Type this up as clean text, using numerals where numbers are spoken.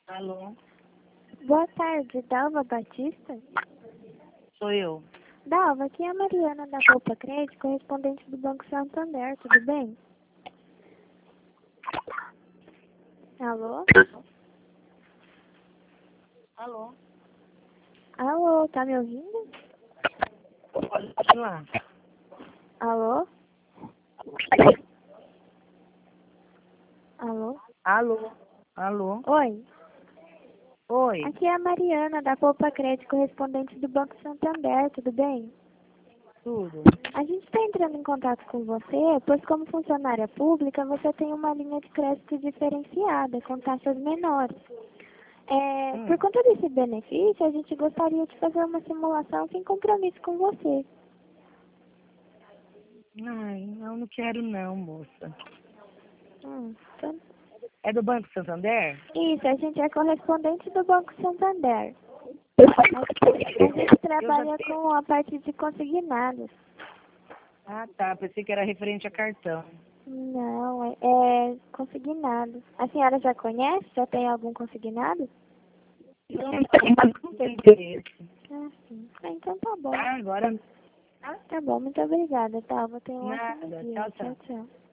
Alô? Boa tarde, Dalva Batista? Sou eu. Dalva, aqui é a Mariana da Poupa Crédito, correspondente do Banco Santander, tudo bem? Alô? Alô? Alô, tá me ouvindo? Pode continuar. Alô? Alô? Alô? Alô? Oi, Oi. aqui é a Mariana da Poupa Crédito, correspondente do Banco Santander, tudo bem? Tudo? A gente está entrando em contato com você, pois como funcionária pública, você tem uma linha de crédito diferenciada, com taxas menores. Por conta desse benefício, a gente gostaria de fazer uma simulação sem compromisso com você. Ai, não quero não, moça. Então, É do Banco Santander? isso, a gente é correspondente do Banco Santander. A gente trabalha com a parte de consignados. Ah, tá. Pensei que era referente a cartão. Não, é consignado. A senhora já conhece? Já tem algum consignado? Não tem interesse. Ah, sim. Ah, então tá bom. Tá, agora Tá bom, muito obrigada, tá? Vou ter um ótimo nada. dia. Tchau, tchau. Tchau, tchau.